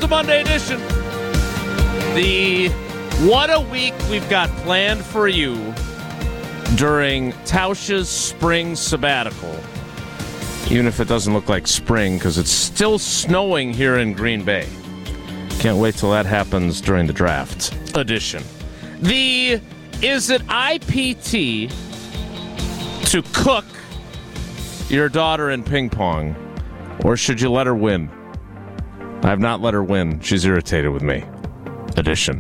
a Monday edition. What a week we've got planned for you during Tausch's spring sabbatical. Even if it doesn't look like spring, because it's still snowing here in Green Bay. Can't wait till that happens during the draft edition. Is it IPT to cook your daughter in ping pong, or should you let her win? I have not let her win. She's irritated with me. Edition.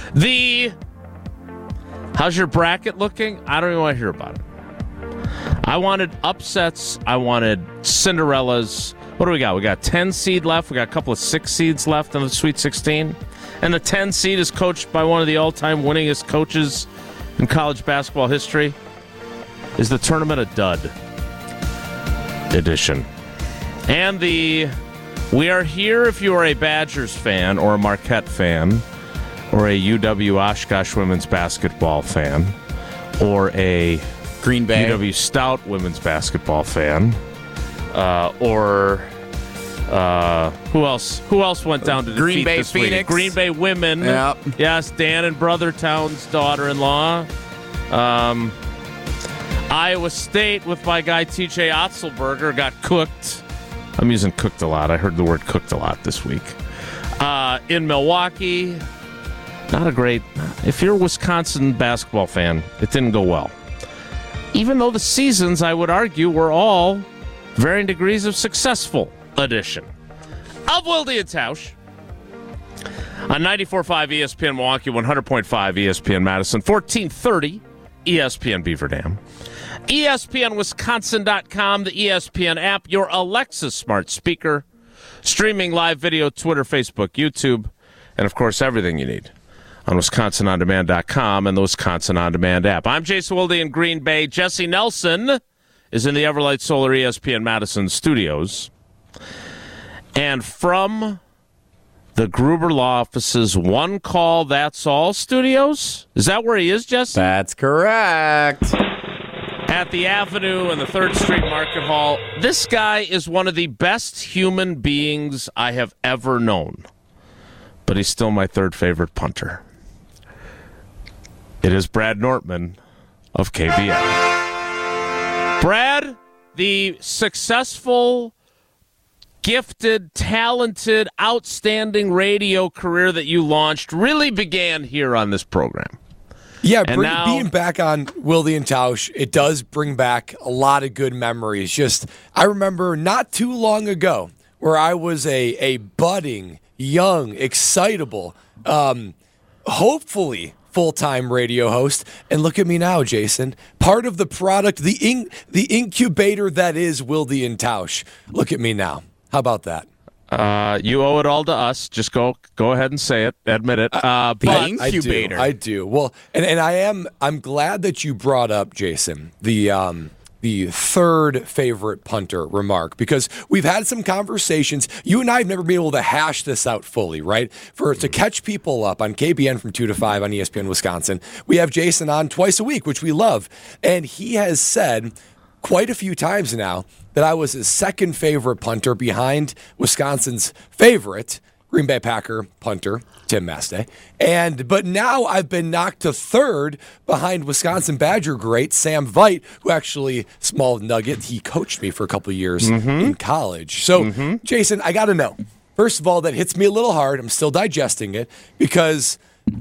How's your bracket looking? I don't even want to hear about it. I wanted upsets. I wanted Cinderellas. What do we got? We got 10 seed left. We got a couple of 6 seeds left in the Sweet 16. And the 10 seed is coached by one of the all-time winningest coaches in college basketball history. Is the tournament a dud? Edition. And we are here if you are a Badgers fan or a Marquette fan or a UW Oshkosh women's basketball fan or a Green Bay UW Stout women's basketball fan or who else went down to Green defeat Bay this Phoenix. week? Green Bay women. Yep. Yes, Dan and Brothertown's daughter-in-law. Iowa State with my guy TJ Otzelberger got cooked. I'm using cooked a lot. I heard the word cooked a lot this week. In Milwaukee, not a great... If you're a Wisconsin basketball fan, it didn't go well. Even though the seasons, I would argue, were all varying degrees of successful edition of Wilde and Tausch on 94.5 ESPN Milwaukee, 100.5 ESPN Madison, 1430 ESPN Beaver Dam, ESPNWisconsin.com, the ESPN app, your Alexa smart speaker, streaming live video, Twitter, Facebook, YouTube, and, of course, everything you need on WisconsinOnDemand.com and the Wisconsin On Demand app. I'm Jason Wilde in Green Bay. Jesse Nelson is in the Everlight Solar ESPN Madison studios. And from the Gruber Law Office's One Call That's All studios, is that where he is, Jesse? That's correct. At the Avenue and the 3rd Street Market Hall. This guy is one of the best human beings I have ever known. But he's still my 3rd favorite punter. It is Brad Nortman of KBN. Brad, the successful, gifted, talented, outstanding radio career that you launched really began here on this program. Yeah, being back on Wilde and Tausch, it does bring back a lot of good memories. I remember not too long ago where I was a budding, young, excitable, hopefully full-time radio host. And look at me now, Jason. Part of the product, the incubator that is Wilde and Tausch. Look at me now. How about that? You owe it all to us. Just go ahead and say it. Admit it. The incubator. I do. Well, and I'm glad that you brought up, Jason, the 3rd favorite punter remark, because we've had some conversations. You and I have never been able to hash this out fully, right? To catch people up on KBN from 2 to 5 on ESPN Wisconsin, we have Jason on twice a week, which we love. And he has said quite a few times now that I was his 2nd favorite punter behind Wisconsin's favorite Green Bay Packer punter, Tim Mastay. But now I've been knocked to 3rd behind Wisconsin Badger great Sam Veit, who actually, small nugget, he coached me for a couple of years in college. So, Jason, I got to know. First of all, that hits me a little hard. I'm still digesting it because,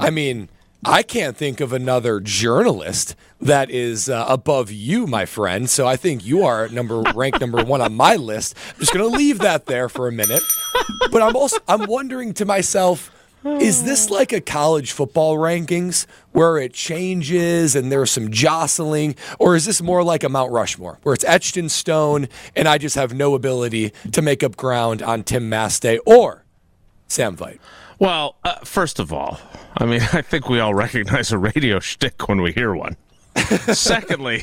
I can't think of another journalist that is above you, my friend. So I think you are ranked number 1 on my list. I'm just going to leave that there for a minute. But I'm wondering to myself, is this like a college football rankings where it changes and there's some jostling, or is this more like a Mount Rushmore where it's etched in stone and I just have no ability to make up ground on Tim Mastay or Sam Veit? Well, first of all, I think we all recognize a radio shtick when we hear one. Secondly,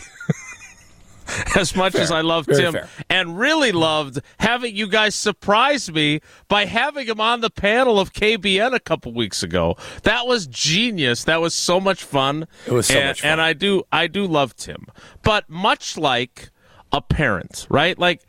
as much as I love Tim and really loved having you guys surprise me by having him on the panel of KBN a couple weeks ago, that was genius. That was so much fun. It was so much fun. And I do love Tim. But much like a parent, right? Like,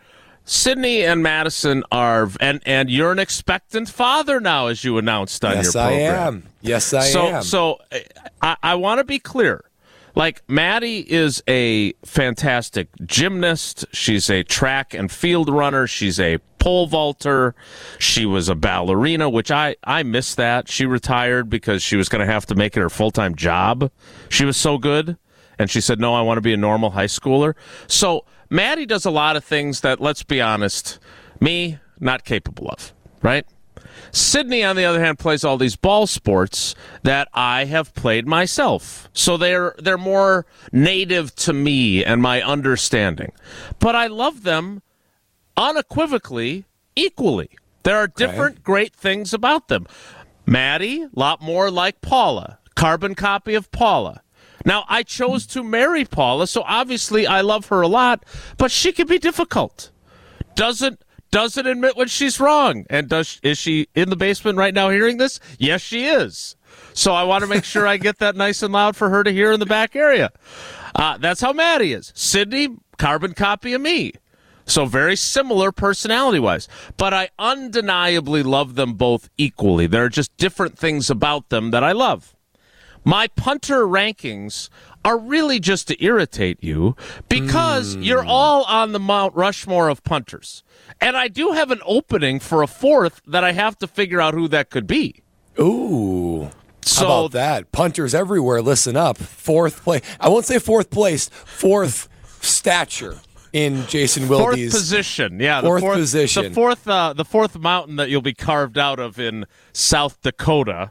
Sydney and Madison are, and you're an expectant father now, as you announced on your program. Yes, I am. So I want to be clear. Like, Maddie is a fantastic gymnast. She's a track and field runner. She's a pole vaulter. She was a ballerina, which I miss that. She retired because she was going to have to make it her full-time job. She was so good. And she said, no, I want to be a normal high schooler. So Maddie does a lot of things that, let's be honest, me, not capable of, right? Sydney, on the other hand, plays all these ball sports that I have played myself. So they're more native to me and my understanding. But I love them unequivocally equally. There are different great things about them. Maddie, a lot more like Paula, carbon copy of Paula. Now, I chose to marry Paula, so obviously I love her a lot, but she can be difficult. Doesn't admit when she's wrong. And is she in the basement right now hearing this? Yes, she is. So I want to make sure I get that nice and loud for her to hear in the back area. That's how Maddie is. Sydney, carbon copy of me. So very similar personality-wise. But I undeniably love them both equally. There are just different things about them that I love. My punter rankings are really just to irritate you because you're all on the Mount Rushmore of punters. And I do have an opening for a fourth that I have to figure out who that could be. Ooh. So, how about that? Punters everywhere, listen up. Fourth place. I won't say fourth place, fourth stature in Jason Wilde's. Fourth position, yeah. Fourth position. The fourth mountain that you'll be carved out of in South Dakota.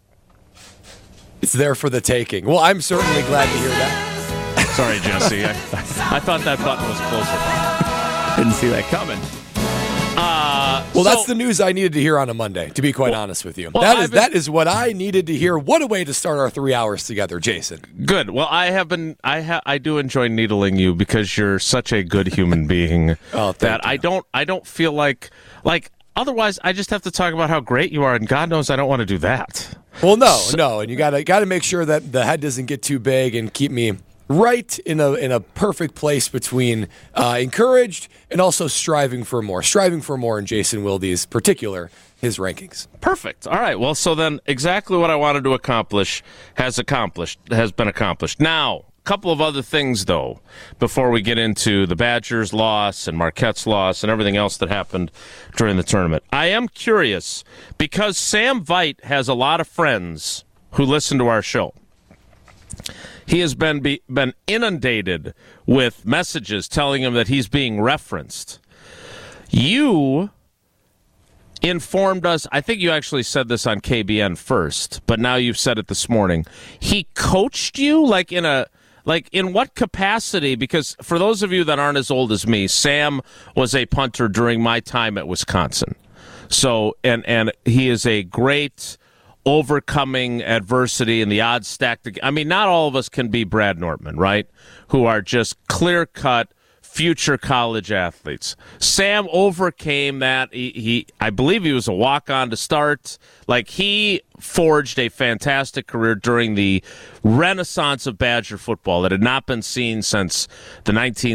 It's there for the taking. Well, I'm certainly glad to hear that. Sorry, Jesse. I thought that button was closer. Didn't see that coming. Well, that's the news I needed to hear on a Monday, to be quite honest with you. That is what I needed to hear. What a way to start our 3 hours together, Jason. Good. Well, I do enjoy needling you because you're such a good human being that I don't feel like otherwise I just have to talk about how great you are, and God knows I don't want to do that. Well, no, and you gotta make sure that the head doesn't get too big and keep me right in a perfect place between encouraged and also striving for more in Jason Wilde's particular, his rankings. Perfect. All right. Well, so then exactly what I wanted to accomplish has been accomplished. Now, a couple of other things, though, before we get into the Badgers' loss and Marquette's loss and everything else that happened during the tournament. I am curious because Sam Veit has a lot of friends who listen to our show. He has been inundated with messages telling him that he's being referenced. You informed us, I think you actually said this on KBN first, but now you've said it this morning. He coached you in what capacity? Because for those of you that aren't as old as me, Sam was a punter during my time at Wisconsin. So, and he is a great overcoming adversity and the odds stacked. I mean, not all of us can be Brad Nortman, right? Who are just clear-cut future college athletes. Sam overcame that. I believe he was a walk-on to start. He forged a fantastic career during the renaissance of Badger football that had not been seen since the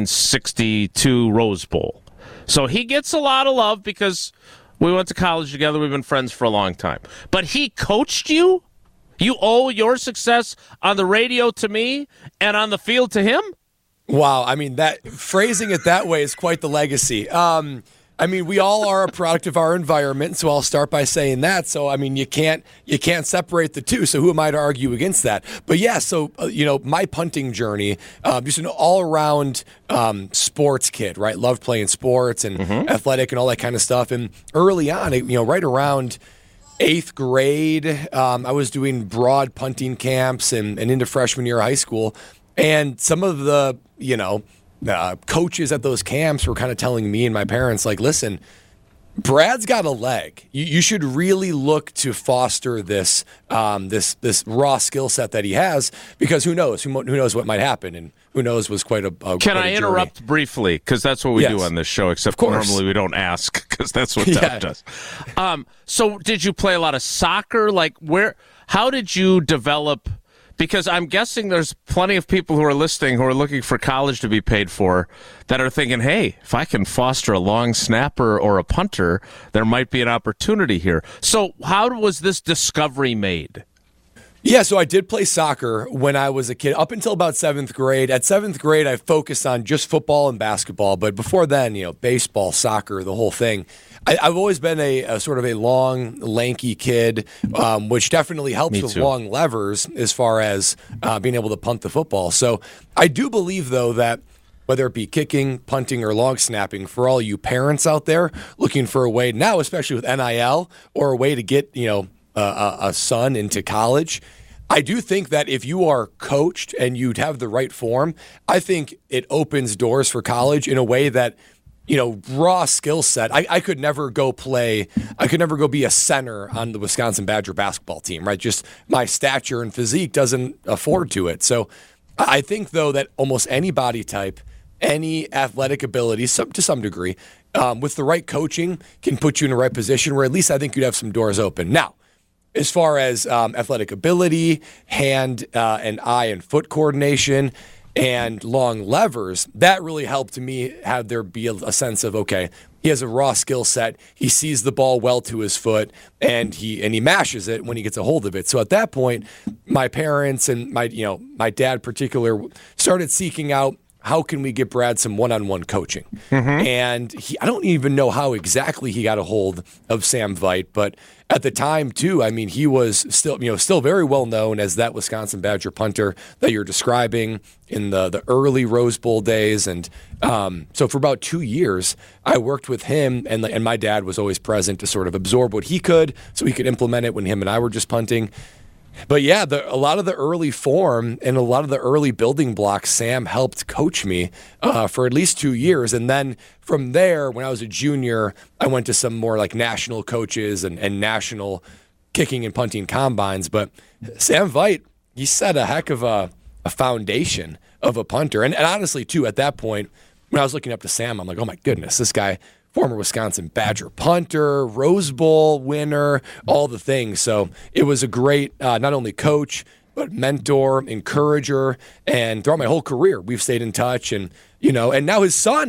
1962 Rose Bowl. So he gets a lot of love because we went to college together. We've been friends for a long time. But he coached you? You owe your success on the radio to me and on the field to him? Wow. I mean, that phrasing it that way is quite the legacy. I mean, we all are a product of our environment, so I'll start by saying that. So, I mean, you can't separate the two. So, who am I to argue against that? But yeah, so my punting journey, just an all-around sports kid, right? Loved playing sports and athletic and all that kind of stuff. And early on, right around 8th grade, I was doing broad punting camps and into freshman year of high school, and some of the coaches at those camps were kind of telling me and my parents, listen, Brad's got a leg. You should really look to foster this raw skill set that he has, because who knows? Who knows what might happen, and who knows was quite a Can I interrupt briefly? Because that's what we do on this show, except normally we don't ask, because that's what Deb does. So did you play a lot of soccer? How did you develop? Because I'm guessing there's plenty of people who are listening who are looking for college to be paid for that are thinking, hey, if I can foster a long snapper or a punter, there might be an opportunity here. So how was this discovery made? Yeah, so I did play soccer when I was a kid, up until about 7th grade. At 7th grade, I focused on just football and basketball. But before then, baseball, soccer, the whole thing. I've always been a sort of a long, lanky kid, which definitely helps with long levers as far as being able to punt the football. So I do believe, though, that whether it be kicking, punting, or long snapping, for all you parents out there looking for a way now, especially with NIL, or a way to get a son into college, I do think that if you are coached and you'd have the right form, I think it opens doors for college in a way that, raw skill set. I could never go be a center on the Wisconsin Badger basketball team, right? Just my stature and physique doesn't afford to it. So I think, though, that almost any body type, any athletic ability, to some degree, with the right coaching can put you in the right position where at least I think you'd have some doors open. Now, as far as athletic ability, hand and eye and foot coordination, and long levers, that really helped me have there be a sense of, okay, he has a raw skill set. He sees the ball well to his foot, and he mashes it when he gets a hold of it. So at that point, my parents and my dad in particular started seeking out, how can we get Brad some one-on-one coaching? Mm-hmm. And I don't even know how exactly he got a hold of Sam Veit, but at the time, too, I mean, he was still very well known as that Wisconsin Badger punter that you're describing in the early Rose Bowl days. And so for about 2 years, I worked with him, and my dad was always present to sort of absorb what he could so he could implement it when him and I were just punting. But yeah, a lot of the early form and a lot of the early building blocks, Sam helped coach me for at least 2 years. And then from there, when I was a junior, I went to some more like national coaches and national kicking and punting combines. But Sam Veit, he set a heck of a foundation of a punter. And honestly, too, at that point, when I was looking up to Sam, I'm like, oh my goodness, this guy, former Wisconsin Badger punter, Rose Bowl winner, all the things. So it was a great, not only coach, but mentor, encourager, and throughout my whole career, we've stayed in touch. And, and now his son,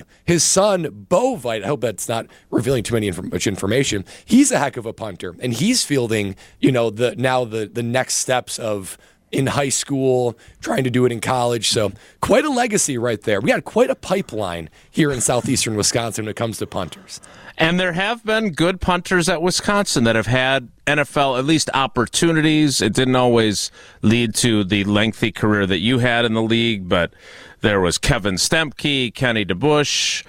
Bo Veit, I hope that's not revealing too much information. He's a heck of a punter, and he's fielding, the next steps of in high school, trying to do it in college. So quite a legacy right there. We got quite a pipeline here in southeastern Wisconsin when it comes to punters. And there have been good punters at Wisconsin that have had NFL, at least opportunities. It didn't always lead to the lengthy career that you had in the league, but there was Kevin Stempke, Kenny DeBusch.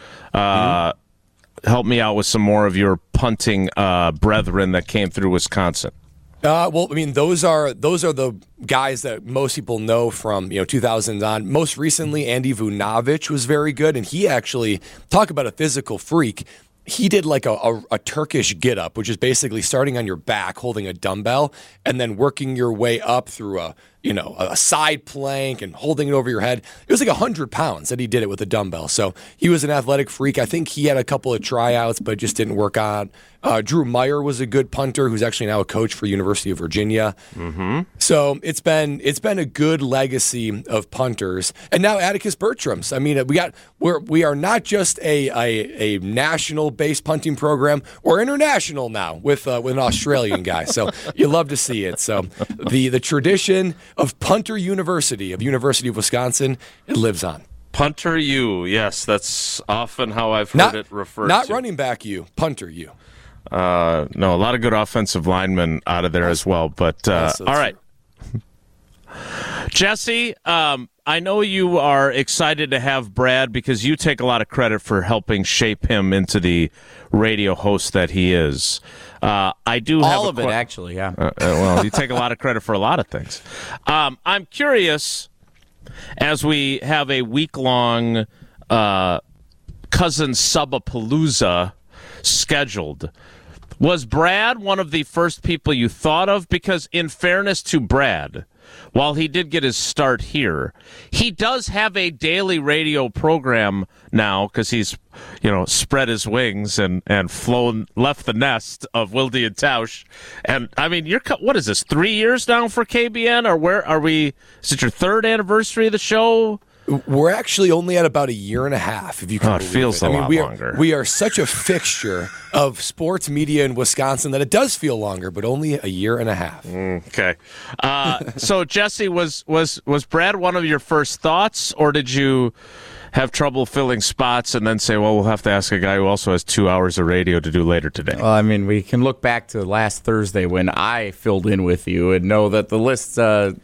Help me out with some more of your punting brethren that came through Wisconsin. Those are the guys that most people know from 2000s on. Most recently, Andy Vunovic was very good, and he actually, talk about a physical freak. He did like a Turkish get-up, which is basically starting on your back, holding a dumbbell, and then working your way up through a side plank and holding it over your head. It was like 100 pounds that he did it with a dumbbell. So he was an athletic freak. I think he had a couple of tryouts, but just didn't work out. Drew Meyer was a good punter who's actually now a coach for University of Virginia. Mm-hmm. So it's been a good legacy of punters. And now Atticus Bertrams. I mean, we are not just a national-based punting program. We're international now with an Australian guy. So you love to see it. So the tradition of Punter University of Wisconsin, it lives on. Punter U, yes, that's often how I've heard it referred to. Not running back U, punter U. No, a lot of good offensive linemen out of there as well. But all right, Jesse, I know you are excited to have Brad because you take a lot of credit for helping shape him into the radio host that he is. I do have all of it, actually. Yeah. Well, you take a lot of credit for a lot of things. I'm curious, as we have a week-long Cousin Subapalooza scheduled, Was Brad one of the first people you thought of? Because in fairness to Brad, while he did get his start here, he does have a daily radio program now because he's, spread his wings and left the nest of Wilde and Tausch. And, I mean, what is this, 3 years now for KBN? Or where are we? Is it your third anniversary of the show? We're actually only at about a year and a half, if you can believe it feels a lot longer. We are such a fixture of sports media in Wisconsin that it does feel longer, but only a year and a half. Okay. So, Jesse, was Brad one of your first thoughts, or did you have trouble filling spots and then say, well, we'll have to ask a guy who also has 2 hours of radio to do later today? Well, I mean, we can look back to last Thursday when I filled in with you and know that the list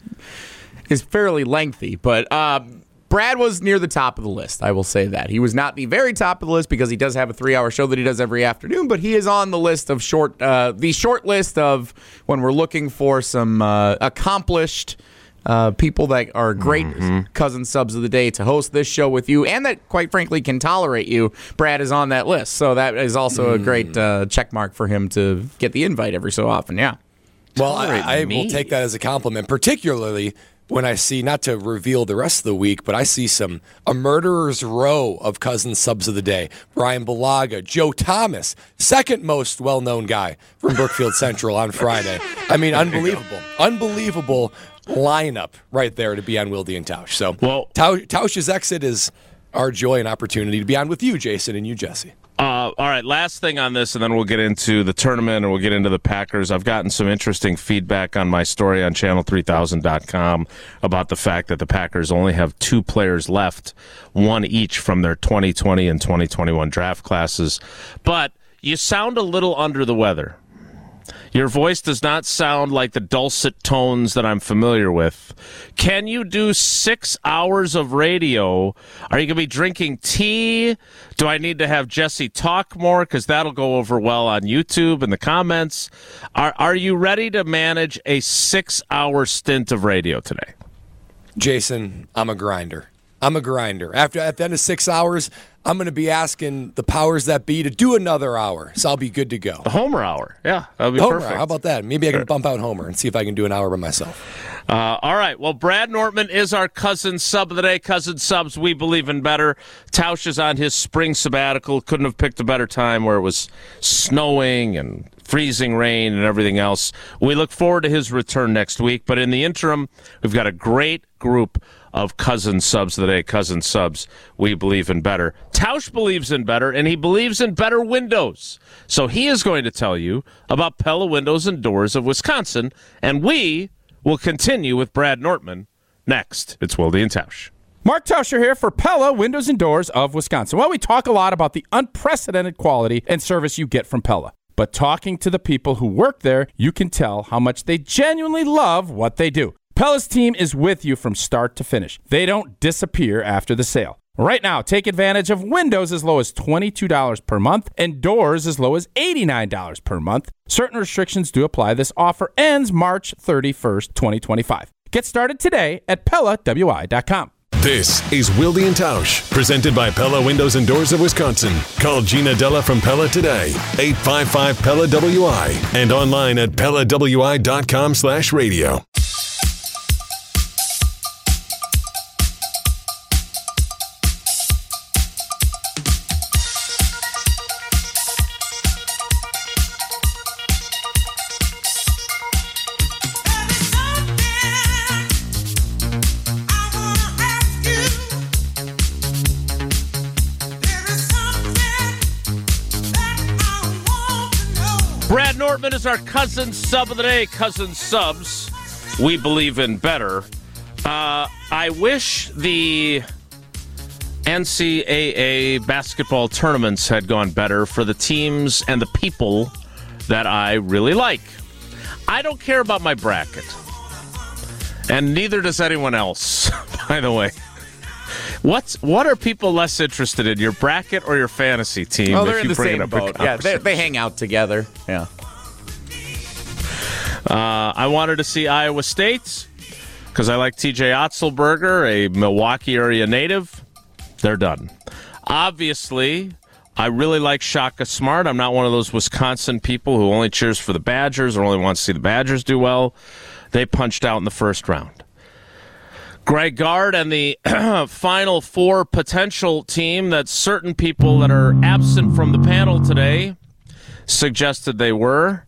is fairly lengthy, but Brad was near the top of the list, I will say that. He was not the very top of the list because he does have a 3-hour show that he does every afternoon, but he is on the list of the short list of when we're looking for some accomplished people that are great cousin subs of the day to host this show with you and that, quite frankly, can tolerate you. Brad is on that list, so that is also a great check mark for him to get the invite every so often, yeah. Well, I will take that as a compliment, particularly when I see, not to reveal the rest of the week, but I see a murderer's row of cousin subs of the day. Brian Balaga, Joe Thomas, second most well-known guy from Brookfield Central on Friday. I mean, unbelievable lineup right there to be on Wilde and Tausch. So, Tausch's exit is our joy and opportunity to be on with you, Jason, and you, Jesse. All right, last thing on this, and then we'll get into the tournament and we'll get into the Packers. I've gotten some interesting feedback on my story on channel3000.com about the fact that the Packers only have 2 players left, one each from their 2020 and 2021 draft classes. But you sound a little under the weather. Your voice does not sound like the dulcet tones that I'm familiar with. Can you do 6 hours of radio? Are you going to be drinking tea? Do I need to have Jesse talk more? Because that'll go over well on YouTube in the comments. Are you ready to manage a 6-hour stint of radio today? Jason, I'm a grinder. At the end of 6 hours, I'm going to be asking the powers that be to do another hour, so I'll be good to go. The Homer hour. Yeah, that'll be Homer perfect. Hour. How about that? Maybe I can bump out Homer and see if I can do an hour by myself. All right. Well, Brad Nortman is our cousin sub of the day. Cousin subs, we believe in better. Tausch is on his spring sabbatical. Couldn't have picked a better time where it was snowing and freezing rain and everything else. We look forward to his return next week. But in the interim, we've got a great group of cousin subs of the day. Cousin subs, we believe in better. Tausch believes in better, and he believes in better windows. So he is going to tell you about Pella Windows and Doors of Wisconsin, and we will continue with Brad Nortman next. It's Wilde and Tausch. Mark Tauscher here for Pella Windows and Doors of Wisconsin. Well, we talk a lot about the unprecedented quality and service you get from Pella. But talking to the people who work there, you can tell how much they genuinely love what they do. Pella's team is with you from start to finish. They don't disappear after the sale. Right now, take advantage of windows as low as $22 per month and doors as low as $89 per month. Certain restrictions do apply. This offer ends March 31st, 2025. Get started today at PellaWI.com. This is Wilde and Tausch, presented by Pella Windows and Doors of Wisconsin. Call Gina Della from Pella today, 855-PELLA-WI, and online at PellaWI.com/radio. Brad Nortman is our cousin sub of the day. Cousin subs, we believe in better. I wish the NCAA basketball tournaments had gone better for the teams and the people that I really like. I don't care about my bracket, and neither does anyone else, by the way. What are people less interested in, your bracket or your fantasy team? Oh, they're in the same boat. Yeah, they hang out together. Yeah. I wanted to see Iowa State because I like TJ Otzelberger, a Milwaukee area native. They're done. Obviously, I really like Shaka Smart. I'm not one of those Wisconsin people who only cheers for the Badgers or only wants to see the Badgers do well. They punched out in the first round. Greg Gard and the Final Four potential team that certain people that are absent from the panel today suggested they were,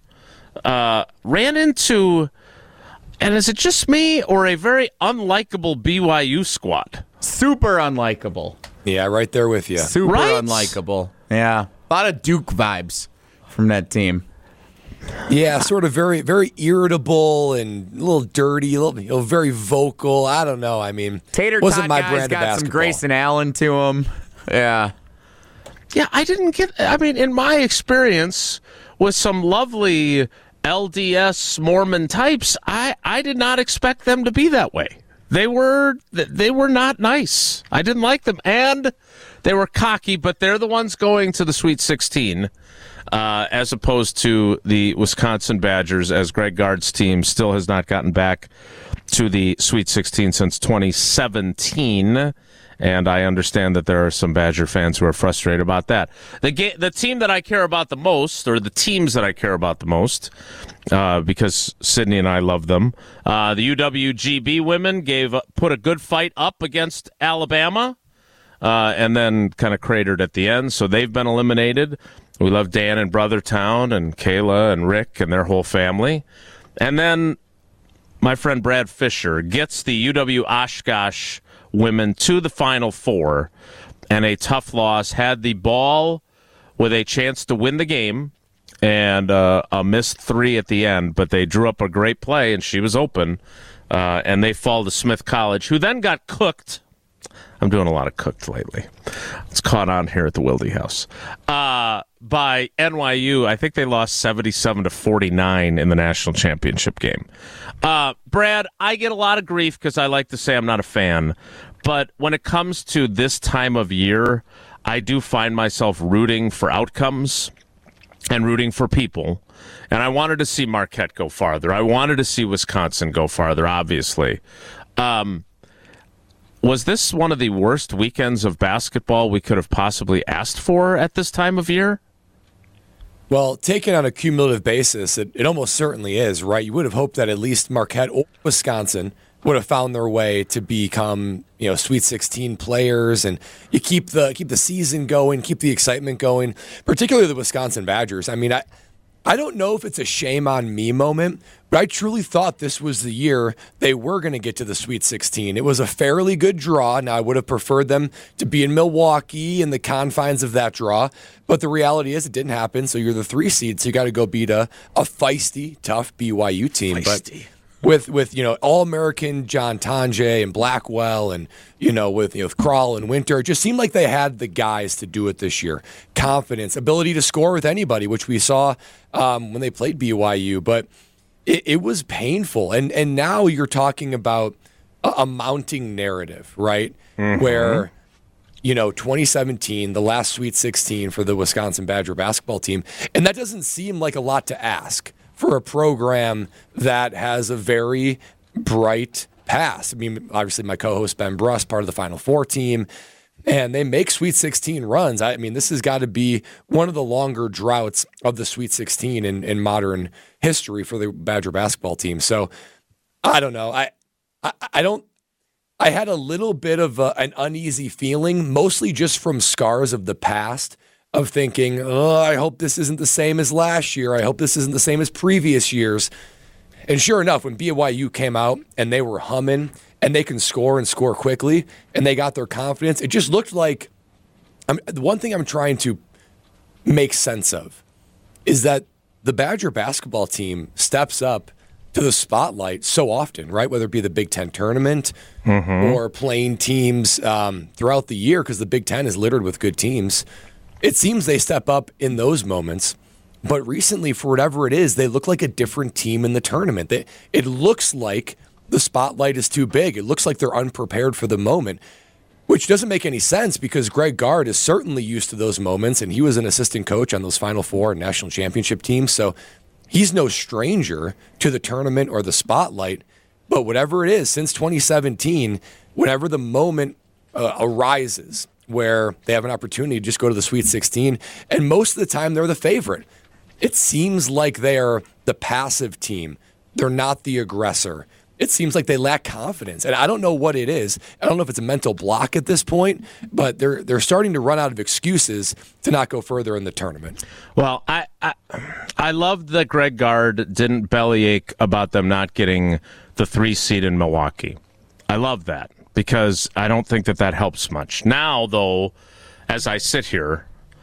ran into, and is it just me, or a very unlikable BYU squad? Super unlikable. Yeah, right there with you. Super Right? unlikable. Yeah. A lot of Duke vibes from that team. Yeah, sort of very, very irritable and a little dirty, a little, very vocal. I don't know. I mean, Tater wasn't Tot my guys brand of got basketball. some Grayson Allen to him. Yeah. Yeah, I didn't get, I mean, in my experience with some lovely LDS Mormon types, I did not expect them to be that way. They were not nice. I didn't like them, and they were cocky, but they're the ones going to the Sweet 16 as opposed to the Wisconsin Badgers, as Greg Gard's team still has not gotten back to the Sweet 16 since 2017. And I understand that there are some Badger fans who are frustrated about that. The team that I care about the most, or the teams that I care about the most, because Sydney and I love them, the UWGB women put a good fight up against Alabama, and then kind of cratered at the end, so they've been eliminated. We love Dan and Brothertown and Kayla and Rick and their whole family. And then my friend Brad Fisher gets the UW Oshkosh women to the Final Four, and a tough loss, had the ball with a chance to win the game, and a missed three at the end, but they drew up a great play, and she was open, and they fall to Smith College, who then got cooked. I'm doing a lot of cooked lately. It's caught on here at the Wilde House. By NYU, I think they lost 77-49 in the national championship game. Brad, I get a lot of grief because I like to say I'm not a fan, but when it comes to this time of year, I do find myself rooting for outcomes and rooting for people. And I wanted to see Marquette go farther. I wanted to see Wisconsin go farther, obviously. Was this one of the worst weekends of basketball we could have possibly asked for at this time of year? Well, taken on a cumulative basis, it almost certainly is, right? You would have hoped that at least Marquette or Wisconsin would have found their way to become, Sweet 16 players, and you keep the season going, keep the excitement going, particularly the Wisconsin Badgers. I mean, I don't know if it's a shame on me moment, but I truly thought this was the year they were going to get to the Sweet 16. It was a fairly good draw. Now, I would have preferred them to be in Milwaukee in the confines of that draw, but the reality is it didn't happen, so you're the 3 seed, so you got to go beat a feisty, tough BYU team. Feisty. But with All-American John Tonje and Blackwell and, with Krall and Winter, it just seemed like they had the guys to do it this year. Confidence, ability to score with anybody, which we saw when they played BYU. But it was painful. And now you're talking about a mounting narrative, right? Mm-hmm. Where, 2017, the last Sweet 16 for the Wisconsin Badger basketball team. And that doesn't seem like a lot to ask for a program that has a very bright past. I mean, obviously my co-host Ben Bruss, part of the Final Four team, and they make Sweet 16 runs. I mean, this has got to be one of the longer droughts of the Sweet 16 in modern history for the Badger basketball team. So I don't know. I had a little bit of an uneasy feeling, mostly just from scars of the past, of thinking, I hope this isn't the same as last year. I hope this isn't the same as previous years. And sure enough, when BYU came out and they were humming and they can score and score quickly and they got their confidence, it just looked like the one thing I'm trying to make sense of is that the Badger basketball team steps up to the spotlight so often, right? Whether it be the Big Ten tournament or playing teams throughout the year, because the Big Ten is littered with good teams. It seems they step up in those moments, but recently, for whatever it is, they look like a different team in the tournament. It looks like the spotlight is too big. It looks like they're unprepared for the moment, which doesn't make any sense because Greg Gard is certainly used to those moments, and he was an assistant coach on those Final Four and national championship teams, so he's no stranger to the tournament or the spotlight. But whatever it is, since 2017, whenever the moment arises, where they have an opportunity to just go to the Sweet 16, and most of the time they're the favorite. It seems like they're the passive team. They're not the aggressor. It seems like they lack confidence, and I don't know what it is. I don't know if it's a mental block at this point, but they're starting to run out of excuses to not go further in the tournament. Well, I loved that Greg Gard didn't bellyache about them not getting the 3 seed in Milwaukee. I love that because I don't think that helps much. Now, though, as I sit here,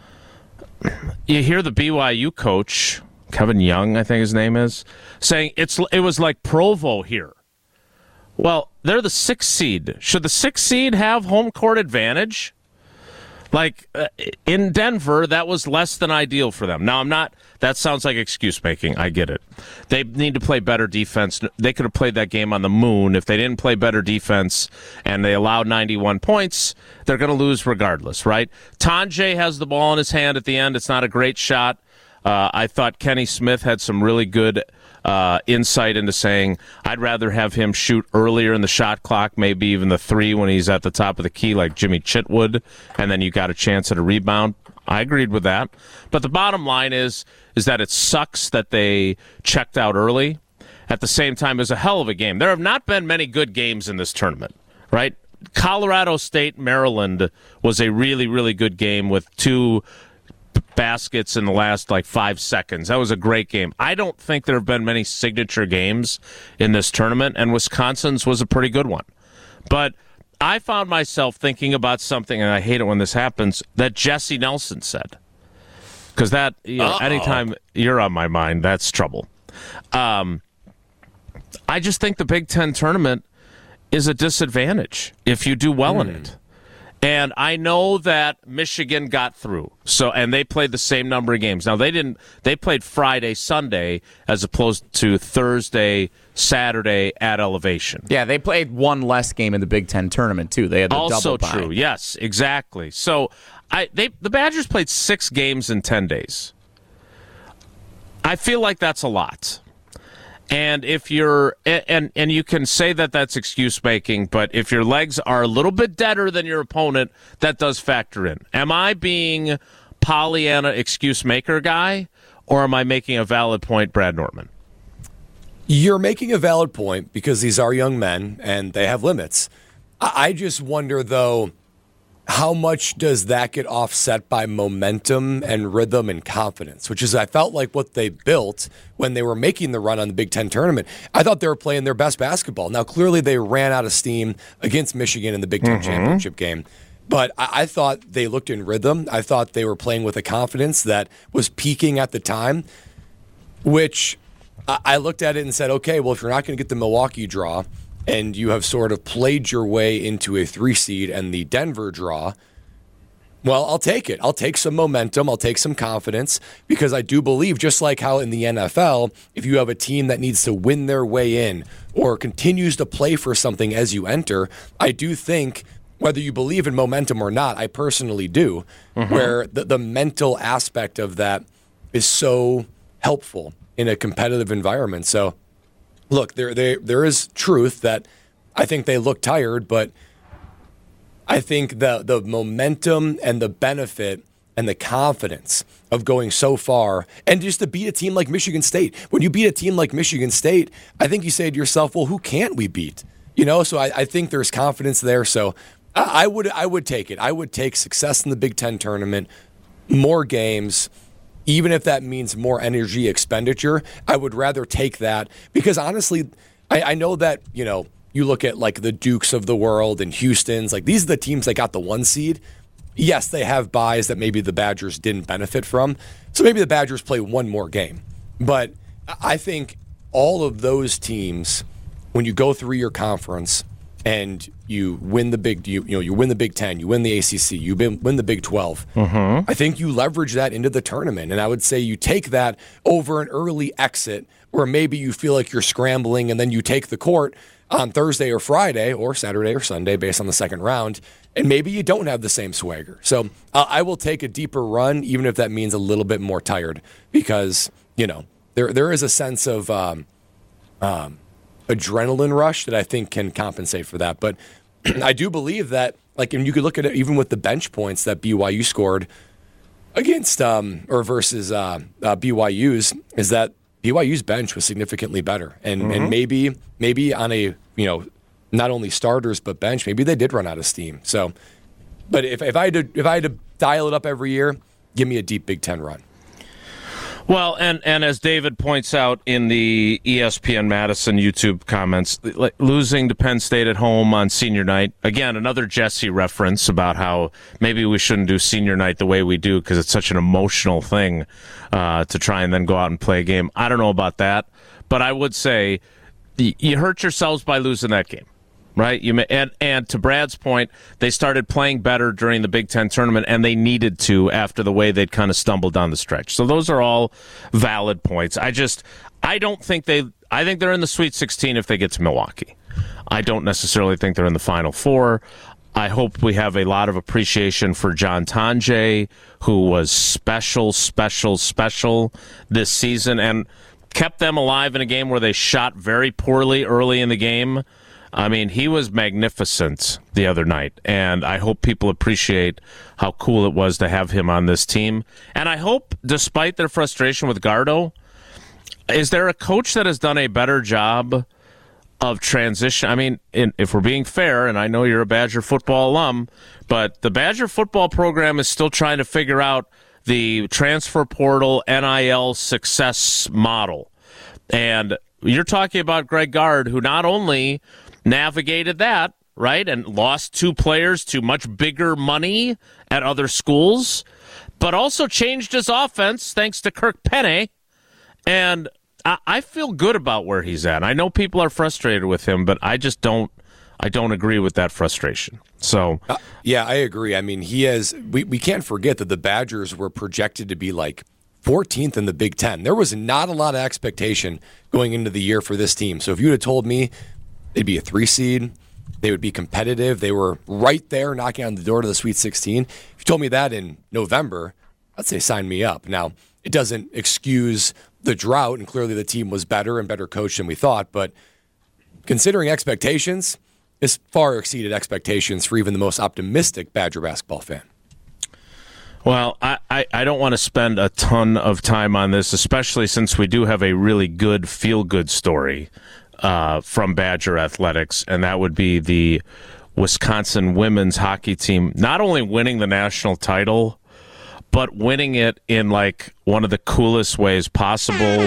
you hear the BYU coach, Kevin Young, I think his name is, saying it was like Provo here. Well, they're the 6th seed. Should the 6th seed have home court advantage? Like, in Denver, that was less than ideal for them. Now, that sounds like excuse making. I get it. They need to play better defense. They could have played that game on the moon. If they didn't play better defense and they allowed 91 points, they're going to lose regardless, right? Tonje has the ball in his hand at the end. It's not a great shot. I thought Kenny Smith had some really good insight into saying, I'd rather have him shoot earlier in the shot clock, maybe even the 3 when he's at the top of the key like Jimmy Chitwood, and then you got a chance at a rebound. I agreed with that. But the bottom line is that it sucks that they checked out early. At the same time, it was a hell of a game. There have not been many good games in this tournament, right? Colorado State, Maryland was a really, really good game with 2 baskets in the last 5 seconds. That was a great game. I don't think there have been many signature games in this tournament, and Wisconsin's was a pretty good one. But I found myself thinking about something, and I hate it when this happens, that Jesse Nelson said. Because that, anytime you're on my mind, that's trouble. I just think the Big Ten tournament is a disadvantage if you do well in it. And I know that Michigan got through, and they played the same number of games. Now they played Friday, Sunday, as opposed to Thursday, Saturday at Elevation. Yeah, they played one less game in the Big Ten tournament too. They had the also double bye. True. Yes, exactly. So the Badgers played 6 games in 10 days. I feel like that's a lot. And if you're and you can say that that's excuse making, but if your legs are a little bit deader than your opponent, that does factor in. Am I being Pollyanna excuse maker guy, or am I making a valid point, Brad Nortman? You're making a valid point because these are young men and they have limits. I just wonder, though, how much does that get offset by momentum and rhythm and confidence, which is, I felt like what they built when they were making the run on the Big Ten tournament. I thought they were playing their best basketball. Now, clearly they ran out of steam against Michigan in the Big Ten championship game, but I thought they looked in rhythm. I thought they were playing with a confidence that was peaking at the time, which I looked at it and said, okay, well, if you're not going to get the Milwaukee draw, and you have sort of played your way into a 3 seed and the Denver draw, well, I'll take it. I'll take some momentum. I'll take some confidence because I do believe, just like how in the NFL, if you have a team that needs to win their way in or continues to play for something as you enter, I do think, whether you believe in momentum or not, I personally do, where the mental aspect of that is so helpful in a competitive environment. So, look, there is truth that I think they look tired, but I think the momentum and the benefit and the confidence of going so far and just to beat a team like Michigan State. When you beat a team like Michigan State, I think you say to yourself, well, who can't we beat? So I think there's confidence there. So I would take it. I would take success in the Big Ten tournament, more games, even if that means more energy expenditure. I would rather take that because honestly, I know that, you look at like the Dukes of the world and Houston's, like these are the teams that got the 1 seed. Yes, they have buys that maybe the Badgers didn't benefit from. So maybe the Badgers play one more game. But I think all of those teams, when you go through your conference and you win the you win the Big Ten, you win the ACC, you win the Big 12. I think you leverage that into the tournament, and I would say you take that over an early exit where maybe you feel like you're scrambling, and then you take the court on Thursday or Friday or Saturday or Sunday based on the second round, and maybe you don't have the same swagger. So I will take a deeper run, even if that means a little bit more tired, because there is a sense of adrenaline rush that I think can compensate for that. But I do believe that, like, and you could look at it even with the bench points that BYU scored against or versus BYU's, is that BYU's bench was significantly better, and maybe on a not only starters but bench, maybe they did run out of steam. So, but if I had to dial it up every year, give me a deep Big Ten run. Well, and as David points out in the ESPN Madison YouTube comments, losing to Penn State at home on senior night, again, another Jesse reference about how maybe we shouldn't do senior night the way we do because it's such an emotional thing to try and then go out and play a game. I don't know about that, but I would say you hurt yourselves by losing that game. Right, and to Brad's point, they started playing better during the Big Ten tournament, and they needed to after the way they'd kind of stumbled down the stretch. So those are all valid points. I think they're in the Sweet 16 if they get to Milwaukee. I don't necessarily think they're in the Final Four. I hope we have a lot of appreciation for John Tonje, who was special this season and kept them alive in a game where they shot very poorly early in the game. I mean, he was magnificent the other night, and I hope people appreciate how cool it was to have him on this team. And I hope, despite their frustration with Gardo, is there a coach that has done a better job of transition? I mean, if we're being fair, and I know you're a Badger football alum, but the Badger football program is still trying to figure out the transfer portal NIL success model. And you're talking about Greg Gard, who not only navigated that, right, and lost 2 players to much bigger money at other schools, but also changed his offense thanks to Kirk Penney. And I feel good about where he's at. I know people are frustrated with him, but I just don't agree with that frustration. So, yeah, I agree. I mean, he has. We can't forget that the Badgers were projected to be like 14th in the Big Ten. There was not a lot of expectation going into the year for this team. So if you would have told me they'd be a 3 seed, they would be competitive, they were right there knocking on the door to the Sweet 16. If you told me that in November, I'd say sign me up. Now, it doesn't excuse the drought, and clearly the team was better and better coached than we thought, but considering expectations, this far exceeded expectations for even the most optimistic Badger basketball fan. Well, I don't want to spend a ton of time on this, especially since we do have a really good feel-good story from Badger Athletics, and that would be the Wisconsin women's hockey team not only winning the national title, but winning it in like one of the coolest ways possible,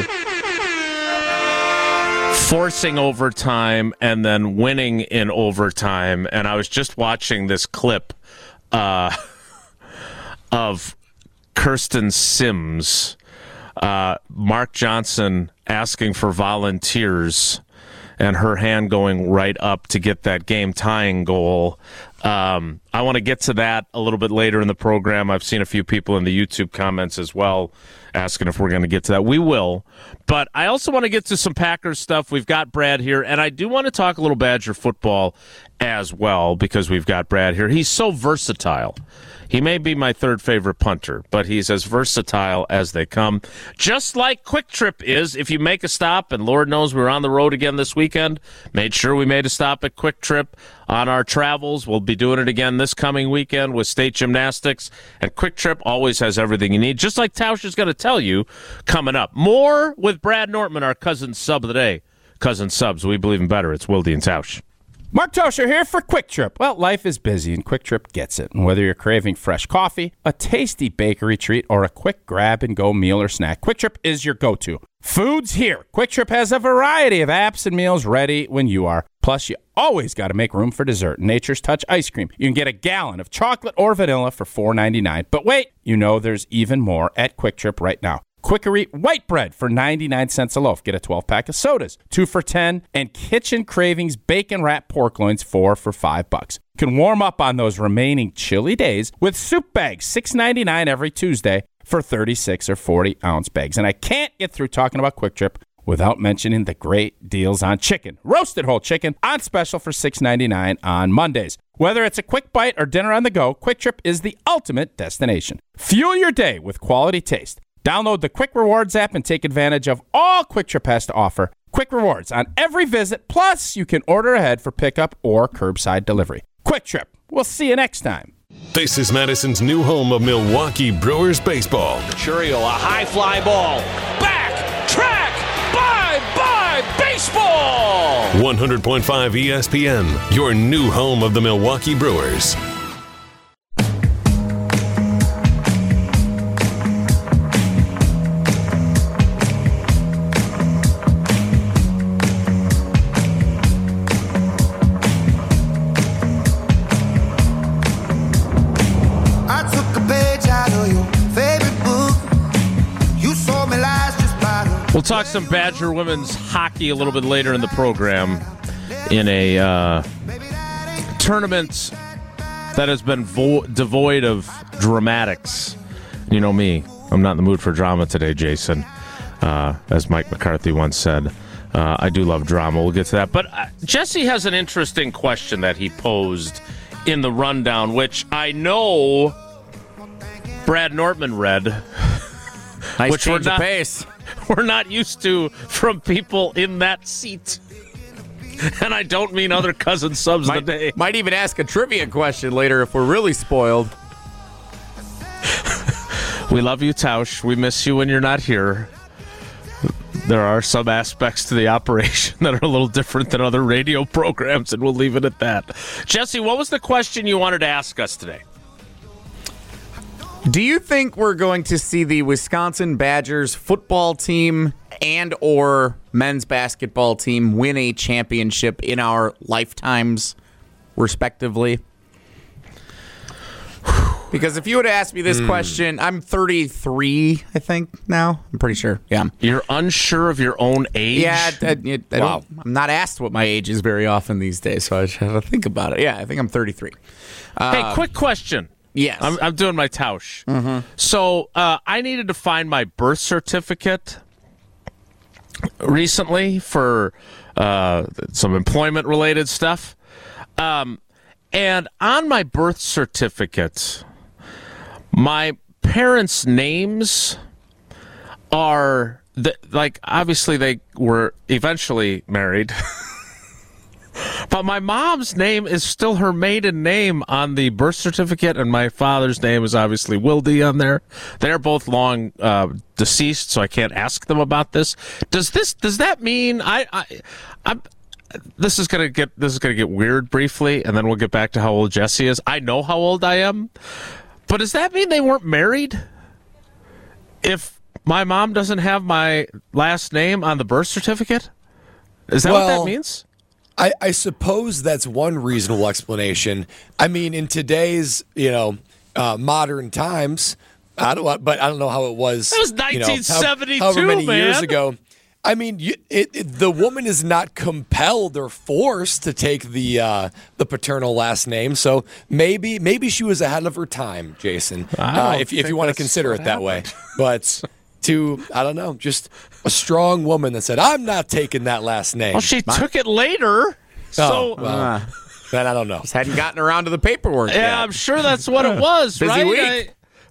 forcing overtime and then winning in overtime. And I was just watching this clip of Kirsten Sims, Mark Johnson asking for volunteers, and her hand going right up to get that game-tying goal. I want to get to that a little bit later in the program. I've seen a few people in the YouTube comments as well asking if we're going to get to that. We will. But I also want to get to some Packers stuff. We've got Brad here, and I do want to talk a little Badger football as well because we've got Brad here. He's so versatile. He may be my 3rd favorite punter, but he's as versatile as they come. Just like Quick Trip is, if you make a stop, and Lord knows we were on the road again this weekend, made sure we made a stop at Quick Trip on our travels. We'll be doing it again this coming weekend with State Gymnastics, and Quick Trip always has everything you need, just like Tausch is going to tell you coming up. More with Brad Nortman, our cousin sub of the day. Cousin subs, we believe in better. It's Wilde and Tausch. Mark Tosher here for Quick Trip. Well, life is busy, and Quick Trip gets it. And whether you're craving fresh coffee, a tasty bakery treat, or a quick grab-and-go meal or snack, Quick Trip is your go-to. Food's here. Quick Trip has a variety of apps and meals ready when you are. Plus, you always got to make room for dessert. Nature's Touch ice cream. You can get a gallon of chocolate or vanilla for $4.99. But wait, you know there's even more at Quick Trip right now. Quickery white bread for 99 cents a loaf. Get a 12-pack of sodas, 2 for $10, and Kitchen Cravings bacon wrapped pork loins, 4 for $5. You can warm up on those remaining chilly days with soup bags, $6.99 every Tuesday for 36 or 40-ounce bags. And I can't get through talking about Quick Trip without mentioning the great deals on chicken. Roasted whole chicken on special for $6.99 on Mondays. Whether it's a quick bite or dinner on the go, Quick Trip is the ultimate destination. Fuel your day with quality taste. Download the Quick Rewards app and take advantage of all Quick Trip has to offer. Quick rewards on every visit, plus you can order ahead for pickup or curbside delivery. Quick Trip. We'll see you next time. This is Madison's new home of Milwaukee Brewers baseball. Churio, a high fly ball. Back, track, bye, baseball! 100.5 ESPN, your new home of the Milwaukee Brewers. We'll talk some Badger women's hockey a little bit later in the program in a tournament that has been devoid of dramatics. You know me. I'm not in the mood for drama today, Jason. As Mike McCarthy once said, I do love drama. We'll get to that. But Jesse has an interesting question that he posed in the rundown, which I know Brad Nortman read. Nice which change of pace. We're not used to from people in that seat. And I don't mean other cousin subs of the day. Might even ask a trivia question later if we're really spoiled. We love you, Tausch. We miss you when you're not here. There are some aspects to the operation that are a little different than other radio programs, and we'll leave it at that. Jesse, what was the question you wanted to ask us today? Do you think we're going to see the Wisconsin Badgers football team and or men's basketball team win a championship in our lifetimes, respectively? Because if you would ask me this question, I'm 33, I think, now. I'm pretty sure. Yeah. You're unsure of your own age? Yeah. I'm not asked what my age is very often these days, so I just have to think about it. Yeah, I think I'm 33. Hey, quick question. Yes. I'm doing my Tausch. Mm-hmm. So I needed to find my birth certificate recently for some employment-related stuff. And on my birth certificate, my parents' names are, obviously they were eventually married. But my mom's name is still her maiden name on the birth certificate, and my father's name is obviously Wilde on there. They're both long deceased, so I can't ask them about this. Does that mean this is gonna get weird briefly, and then we'll get back to how old Jesse is. I know how old I am, but does that mean they weren't married? If my mom doesn't have my last name on the birth certificate, is that what that means? I suppose that's one reasonable explanation. I mean, in today's modern times, I don't know how it was. That was 1972, however many man. years ago. I mean, the woman is not compelled or forced to take the paternal last name. So maybe she was ahead of her time, Jason. If you want to consider it that way, but. I don't know, just a strong woman that said, I'm not taking that last name. Well, she took it later. Then I don't know. Just hadn't gotten around to the paperwork yet. Yeah, I'm sure that's what it was, Busy right? week.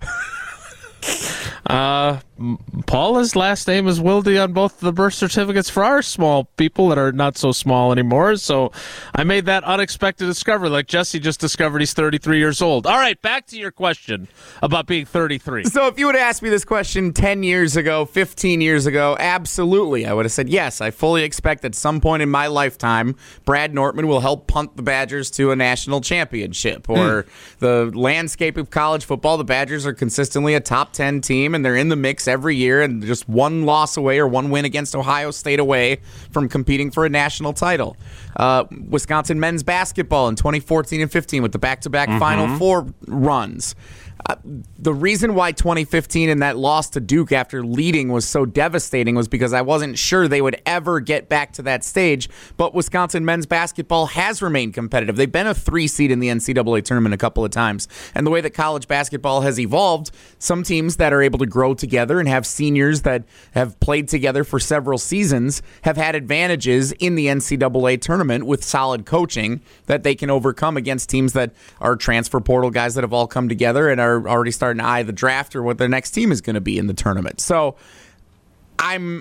Paula's last name is Wilde on both the birth certificates for our small people that are not so small anymore. So I made that unexpected discovery, like Jesse just discovered he's 33 years old. All right, back to your question about being 33. So if you would have asked me this question 10 years ago, 15 years ago, absolutely, I would have said, yes, I fully expect at some point in my lifetime, Brad Nortman will help punt the Badgers to a national championship. Or the landscape of college football, the Badgers are consistently a top 10 team, and they're in the mix every year, and just one loss away or one win against Ohio State away from competing for a national title. Wisconsin men's basketball in 2014 and 15 with the back-to-back Final Four runs. The reason why 2015 and that loss to Duke after leading was so devastating was because I wasn't sure they would ever get back to that stage, but Wisconsin men's basketball has remained competitive. They've been a 3 seed in the NCAA tournament a couple of times, and the way that college basketball has evolved, some teams that are able to grow together and have seniors that have played together for several seasons have had advantages in the NCAA tournament with solid coaching that they can overcome against teams that are transfer portal guys that have all come together and are already starting to eye the draft or what their next team is going to be in the tournament. So I'm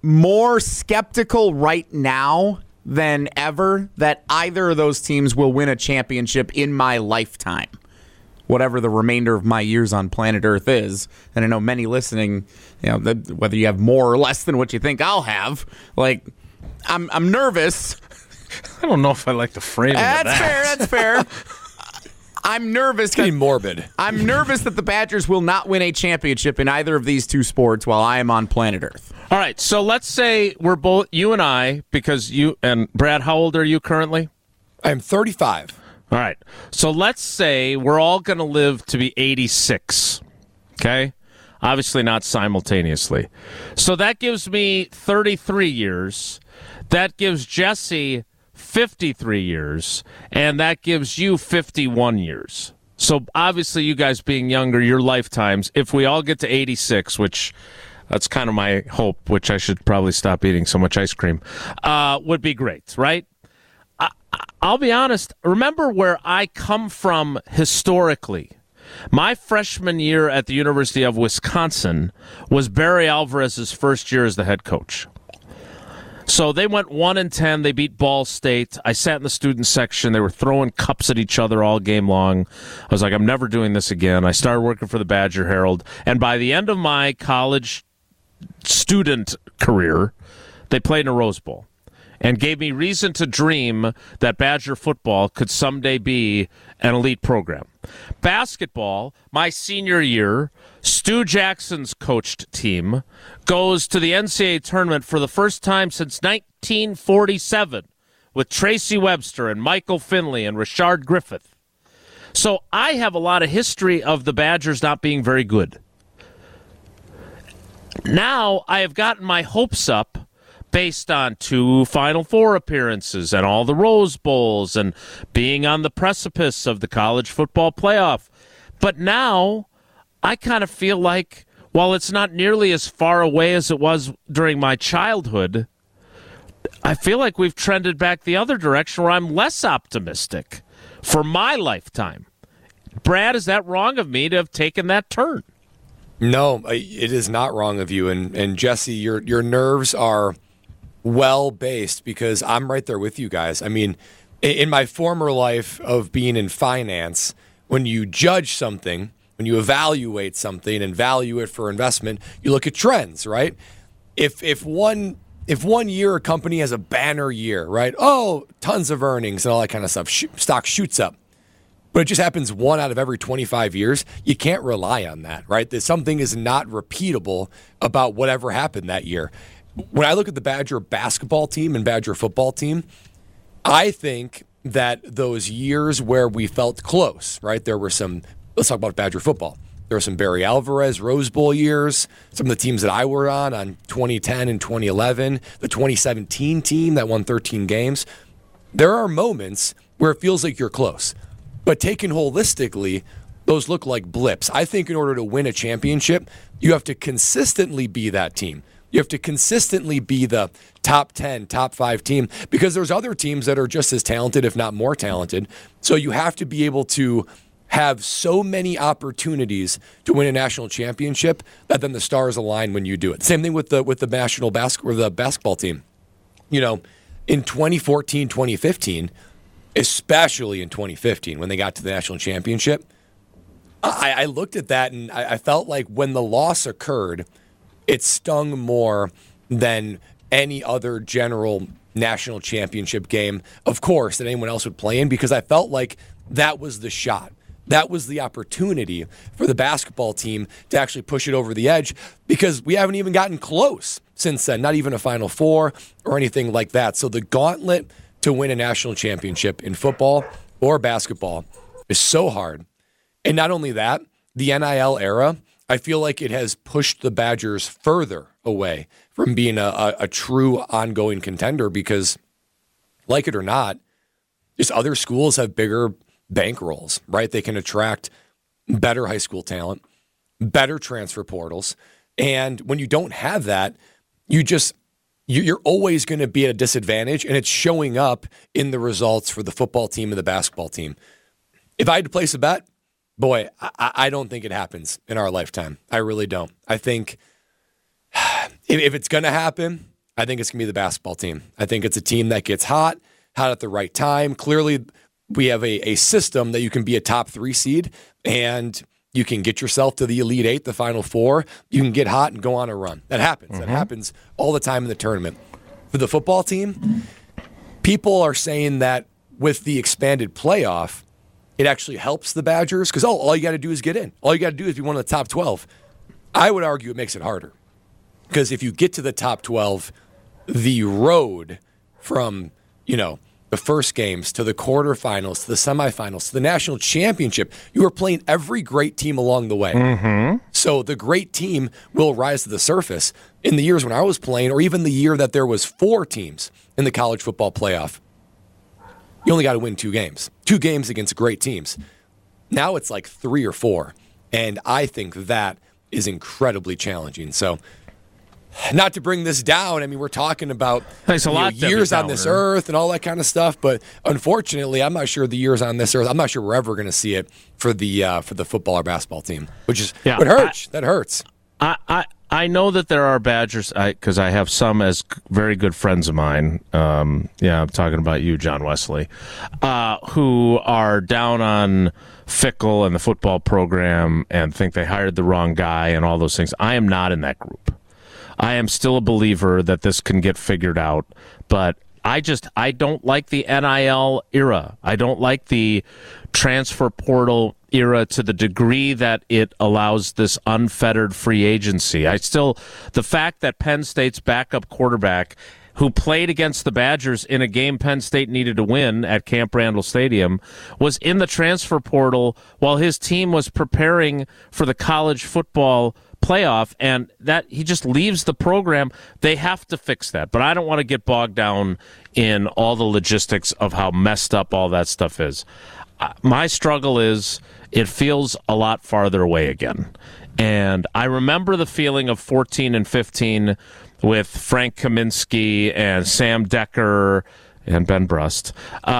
more skeptical right now than ever that either of those teams will win a championship in my lifetime, whatever the remainder of my years on planet Earth is. And I know many listening, whether you have more or less than what you think I'll have, like, I'm nervous. I don't know if I like the framing of that. That's fair. I'm nervous. It's getting morbid. I'm nervous that the Badgers will not win a championship in either of these two sports while I am on planet Earth. All right, so let's say we're both, you and I, because you and Brad, how old are you currently? I'm 35. All right, so let's say we're all going to live to be 86, okay? Obviously not simultaneously. So that gives me 33 years. That gives Jesse 53 years, and that gives you 51 years. So obviously you guys being younger, your lifetimes, if we all get to 86, which that's kind of my hope, which I should probably stop eating so much ice cream, would be great, right? I'll be honest, remember where I come from historically. My freshman year at the University of Wisconsin was Barry Alvarez's first year as the head coach. So they went 1-10. They beat Ball State. I sat in the student section. They were throwing cups at each other all game long. I was like, I'm never doing this again. I started working for the Badger Herald. And by the end of my college student career, they played in a Rose Bowl and gave me reason to dream that Badger football could someday be an elite program. Basketball, my senior year, Stu Jackson's coached team goes to the NCAA tournament for the first time since 1947 with Tracy Webster and Michael Finley and Rashard Griffith. So I have a lot of history of the Badgers not being very good. Now I have gotten my hopes up based on 2 Final Four appearances and all the Rose Bowls and being on the precipice of the college football playoff. But now I kind of feel like, while it's not nearly as far away as it was during my childhood, I feel like we've trended back the other direction where I'm less optimistic for my lifetime. Brad, is that wrong of me to have taken that turn? No, it is not wrong of you. And Jesse, your nerves are well-based because I'm right there with you guys. I mean, in my former life of being in finance, when you judge something, when you evaluate something and value it for investment, you look at trends, right? If one year a company has a banner year, right? Oh, tons of earnings and all that kind of stuff. Stock shoots up. But it just happens 1 out of every 25 years. You can't rely on that, right? That something is not repeatable about whatever happened that year. When I look at the Badger basketball team and Badger football team, I think that those years where we felt close, right? There were some, let's talk about Badger football. There were some Barry Alvarez Rose Bowl years, some of the teams that I were on 2010 and 2011, the 2017 team that won 13 games. There are moments where it feels like you're close. But taken holistically, those look like blips. I think in order to win a championship, you have to consistently be that team. You have to consistently be the top 10, top 5 team because there's other teams that are just as talented, if not more talented. So you have to be able to have so many opportunities to win a national championship that then the stars align when you do it. Same thing with the national basketball team. You know, in 2014, 2015, especially in 2015 when they got to the national championship, I looked at that and I felt like when the loss occurred, it stung more than any other general national championship game, of course, that anyone else would play in because I felt like that was the shot. That was the opportunity for the basketball team to actually push it over the edge because we haven't even gotten close since then, not even a Final Four or anything like that. So the gauntlet to win a national championship in football or basketball is so hard. And not only that, the NIL era, I feel like it has pushed the Badgers further away from being a true ongoing contender because, like it or not, just other schools have bigger bankrolls, right? They can attract better high school talent, better transfer portals. And when you don't have that, you're always going to be at a disadvantage, and it's showing up in the results for the football team and the basketball team. If I had to place a bet, boy, I don't think it happens in our lifetime. I really don't. I think if it's going to happen, I think it's going to be the basketball team. I think it's a team that gets hot at the right time. Clearly, we have a system that you can be a top 3 seed and you can get yourself to the Elite 8, the Final Four. You can get hot and go on a run. That happens. That happens all the time in the tournament. For the football team, people are saying that with the expanded playoff, it actually helps the Badgers because, all you got to do is get in. All you got to do is be one of the top 12. I would argue it makes it harder because if you get to the top 12, the road from, the first games to the quarterfinals, to the semifinals, to the national championship, you are playing every great team along the way. So the great team will rise to the surface. In the years when I was playing, or even the year that there was 4 teams in the college football playoff, you only got to win 2 games. 2 games against great teams. Now it's like 3 or 4. And I think that is incredibly challenging. So, not to bring this down, I mean, we're talking about years on this earth and all that kind of stuff, but unfortunately, I'm not sure the years on this earth, I'm not sure we're ever going to see it for the football or basketball team, which is what hurts. That hurts. I know that there are Badgers, because I have some as very good friends of mine. I'm talking about you, John Wesley, who are down on Fickle and the football program and think they hired the wrong guy and all those things. I am not in that group. I am still a believer that this can get figured out, but I don't like the NIL era. I don't like the transfer portal era to the degree that it allows this unfettered free agency. The fact that Penn State's backup quarterback, who played against the Badgers in a game Penn State needed to win at Camp Randall Stadium, was in the transfer portal while his team was preparing for the college football playoff, and that he just leaves the program. They have to fix that, but I don't want to get bogged down in all the logistics of how messed up all that stuff is. My struggle is it feels a lot farther away again, and I remember the feeling of 14 and 15 with Frank Kaminsky and Sam Decker and Ben Brust,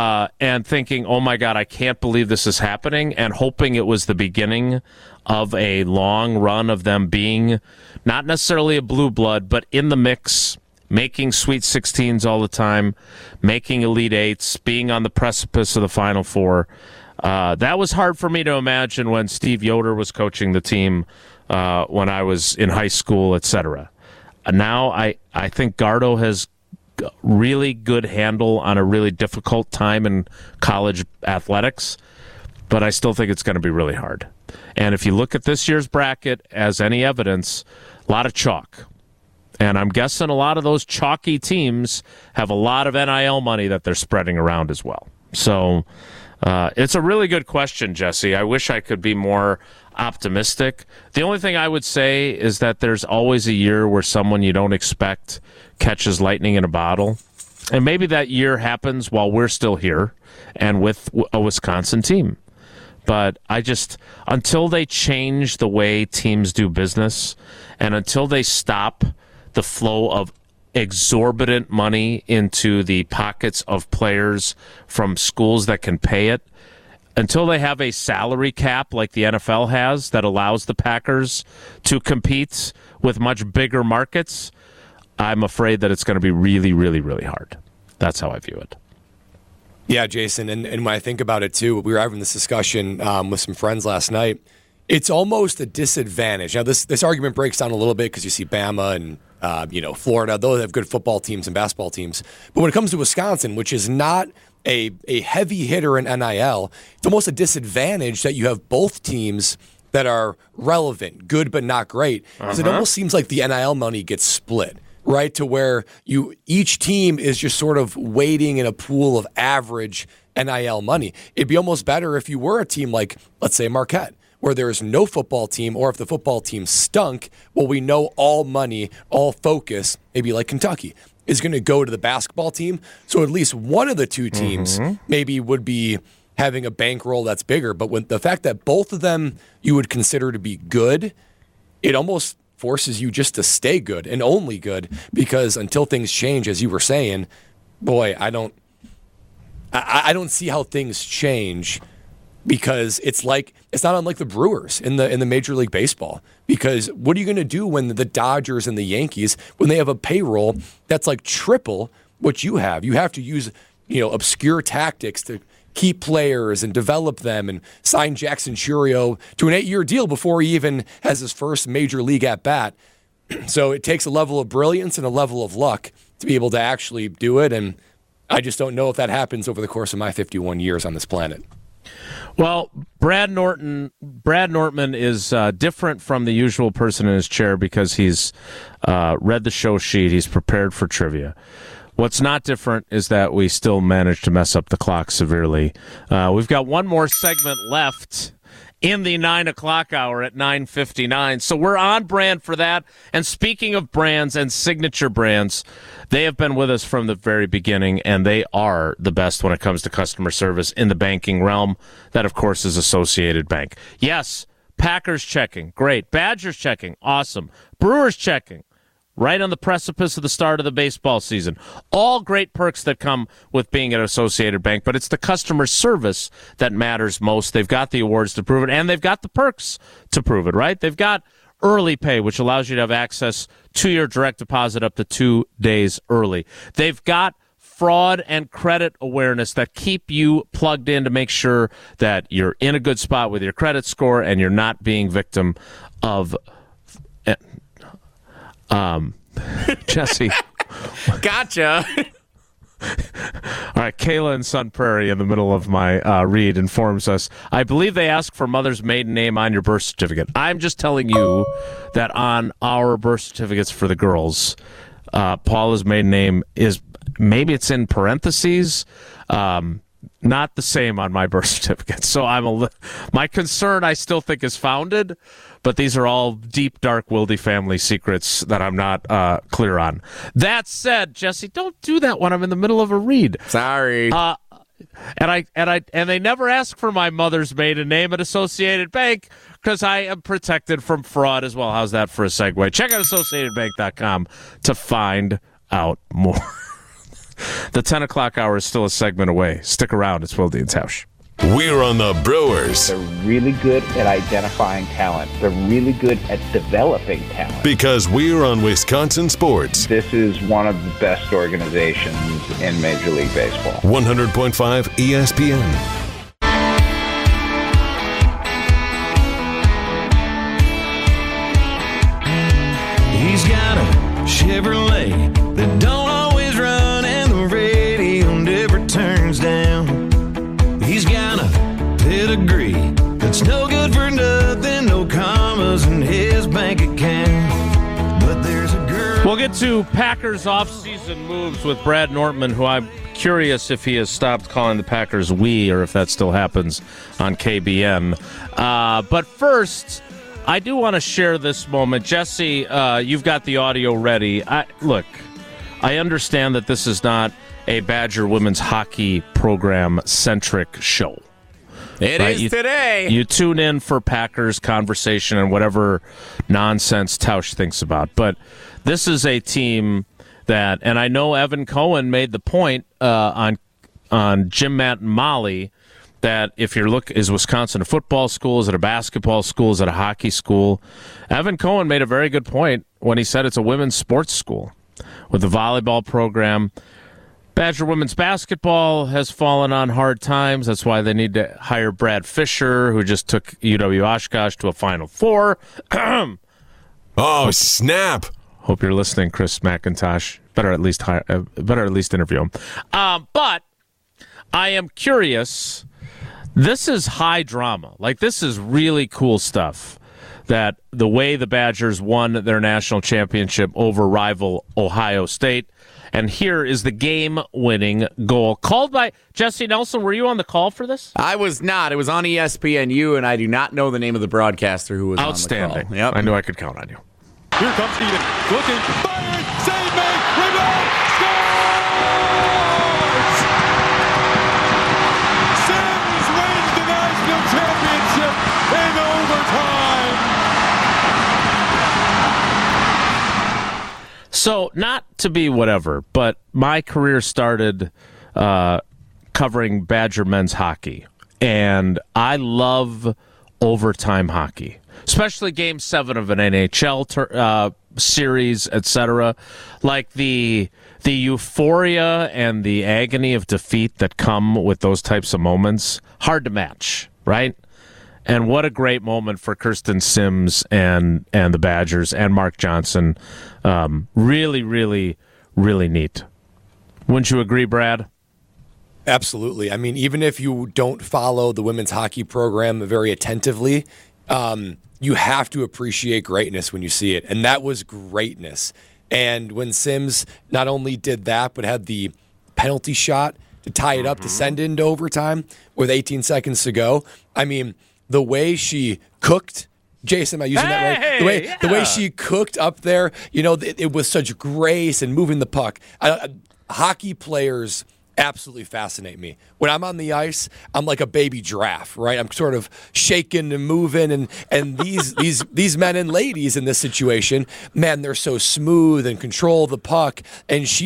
and thinking, oh my God, I can't believe this is happening, and hoping it was the beginning of a long run of them being not necessarily a blue blood, but in the mix, making Sweet 16s all the time, making Elite 8s, being on the precipice of the Final Four. That was hard for me to imagine when Steve Yoder was coaching the team when I was in high school, etc. Now I think Gardo has really good handle on a really difficult time in college athletics, but I still think it's going to be really hard. And if you look at this year's bracket as any evidence, a lot of chalk. And I'm guessing a lot of those chalky teams have a lot of NIL money that they're spreading around as well. So it's a really good question, Jesse. I wish I could be more optimistic. The only thing I would say is that there's always a year where someone you don't expect catches lightning in a bottle. And maybe that year happens while we're still here and with a Wisconsin team. But until they change the way teams do business and until they stop the flow of exorbitant money into the pockets of players from schools that can pay it, until they have a salary cap like the NFL has that allows the Packers to compete with much bigger markets, I'm afraid that it's going to be really, really, really hard. That's how I view it. Yeah, Jason, and when I think about it, too, we were having this discussion with some friends last night. It's almost a disadvantage. Now, this argument breaks down a little bit because you see Bama and Florida. Those have good football teams and basketball teams. But when it comes to Wisconsin, which is not a heavy hitter in NIL, it's almost a disadvantage that you have both teams that are relevant, good but not great. Because it almost seems like the NIL money gets split, right? To where each team is just sort of waiting in a pool of average NIL money. It'd be almost better if you were a team like, let's say, Marquette, where there is no football team, or if the football team stunk, well, we know all money, all focus, maybe like Kentucky, is going to go to the basketball team. So at least one of the two teams maybe would be having a bankroll that's bigger. But when the fact that both of them you would consider to be good, it almost forces you just to stay good and only good, because until things change, as you were saying, boy, I don't see how things change because it's not unlike the Brewers in the Major League Baseball. Because what are you going to do when the Dodgers and the Yankees, when they have a payroll that's like triple what you have? You have to use obscure tactics to keep players and develop them and sign Jackson Chourio to an 8-year deal before he even has his first major league at bat. So it takes a level of brilliance and a level of luck to be able to actually do it. And I just don't know if that happens over the course of my 51 years on this planet. Well, Brad Nortman is different from the usual person in his chair because he's read the show sheet. He's prepared for trivia. What's not different is that we still managed to mess up the clock severely. We've got one more segment left in the 9 o'clock hour at 9:59. So we're on brand for that. And speaking of brands and signature brands, they have been with us from the very beginning, and they are the best when it comes to customer service in the banking realm. That, of course, is Associated Bank. Yes, Packers checking. Great. Badgers checking. Awesome. Brewers checking. Right on the precipice of the start of the baseball season. All great perks that come with being at Associated Bank, but it's the customer service that matters most. They've got the awards to prove it, and they've got the perks to prove it, right? They've got early pay, which allows you to have access to your direct deposit up to 2 days early. They've got fraud and credit awareness that keep you plugged in to make sure that you're in a good spot with your credit score and you're not being victim of... Jesse. Gotcha. All right, Kayla in Sun Prairie in the middle of my read informs us, I believe they ask for mother's maiden name on your birth certificate. I'm just telling you that on our birth certificates for the girls, Paula's maiden name is, maybe it's in parentheses, not the same on my birth certificate. So my concern I still think is founded, but these are all deep, dark Wilde family secrets that I'm not clear on. That said, Jesse, don't do that when I'm in the middle of a read. Sorry. And they never ask for my mother's maiden name at Associated Bank because I am protected from fraud as well. How's that for a segue? Check out AssociatedBank.com to find out more. The 10 o'clock hour is still a segment away. Stick around. It's Wilde and Tausch. We're on the Brewers. They're really good at identifying talent. They're really good at developing talent. Because we're on Wisconsin sports. This is one of the best organizations in Major League Baseball. 100.5 ESPN. He's got a Chevrolet that don't always run, and the radio never turns down. He's got a pedigree that's no good for nothing, no commas in his bank account. But there's a girl. We'll get to Packers off-season moves with Brad Nortman, who I'm curious if he has stopped calling the Packers we, or if that still happens on KBN. But first, I do want to share this moment. Jesse, you've got the audio ready. Look, I understand that this is not a Badger women's hockey program-centric show. It right? is today. You tune in for Packers conversation and whatever nonsense Tausch thinks about. But this is a team that, and I know Evan Cohen made the point on Jim, Matt, and Molly that if you're is Wisconsin a football school, is it a basketball school, is it a hockey school? Evan Cohen made a very good point when he said it's a women's sports school with the volleyball program. Badger women's basketball has fallen on hard times. That's why they need to hire Brad Fisher, who just took UW Oshkosh to a Final Four. Oh, snap. Hope you're listening, Chris McIntosh. Better at least interview him. But I am curious. This is high drama. Like, this is really cool stuff. That the way the Badgers won their national championship over rival Ohio State. And here is the game-winning goal. Called by Jesse Nelson. Were you on the call for this? I was not. It was on ESPNU, and I do not know the name of the broadcaster who was outstanding. On the call. Yep. I knew I could count on you. Here comes Eden. Looking. Fired. Save me. Rebound. Scores! Sims wins the national championship in overtime. So, not to be whatever, but my career started covering Badger men's hockey And I love overtime hockey, especially Game 7 of an NHL series, etc. Like the euphoria and the agony of defeat that come with those types of moments, hard to match, right? And what a great moment for Kirsten Sims and the Badgers and Mark Johnson. Really, really, really neat. Wouldn't you agree, Brad? Absolutely. I mean, even if you don't follow the women's hockey program very attentively, you have to appreciate greatness when you see it. And that was greatness. And when Sims not only did that, but had the penalty shot to tie it up to send it into overtime with 18 seconds to go, I mean, the way she cooked, Jason, am I using that right? The way she cooked up there, it was such grace and moving the puck. Hockey players absolutely fascinate me. When I'm on the ice, I'm like a baby giraffe, right? I'm sort of shaking and moving, and these men and ladies in this situation, man, they're so smooth and control the puck. And she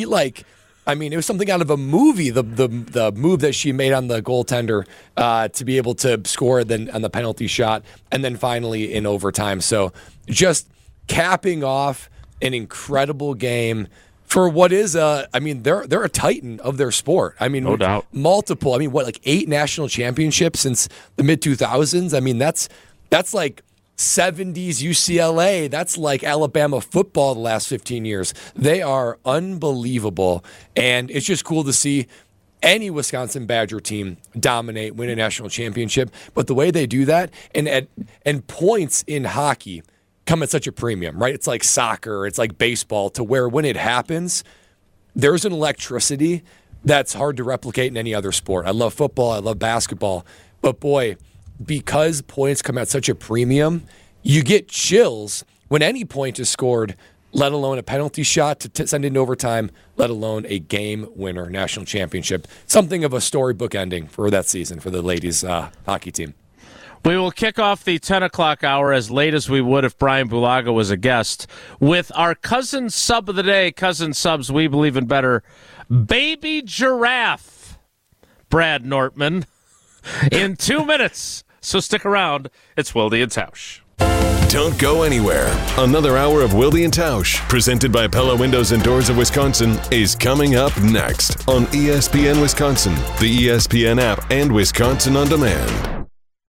it was something out of a movie, the move that she made on the goaltender to be able to score then on the penalty shot, and then finally in overtime. So just capping off an incredible game for what is they're a titan of their sport. I mean, no doubt. Multiple. 8 national championships since the mid 2000s. I mean, that's like 70s UCLA. That's like Alabama football the last 15 years. They are unbelievable, and it's just cool to see any Wisconsin Badger team dominate, win a national championship. But the way they do that, and points in hockey come at such a premium, right? It's like soccer, it's like baseball, to where when it happens, there's an electricity that's hard to replicate in any other sport. I love football, I love basketball, but boy, because points come at such a premium, you get chills when any point is scored, let alone a penalty shot to send it into overtime, let alone a game winner national championship. Something of a storybook ending for that season for the ladies hockey team. We will kick off the 10 o'clock hour as late as we would if Brian Bulaga was a guest with our cousin sub of the day, cousin subs, we believe in better, Baby Giraffe, Brad Nortman, in 2 minutes. So stick around. It's Wilde and Tausch. Don't go anywhere. Another hour of Wilde and Tausch, presented by Pella Windows and Doors of Wisconsin, is coming up next on ESPN Wisconsin, the ESPN app, and Wisconsin On Demand.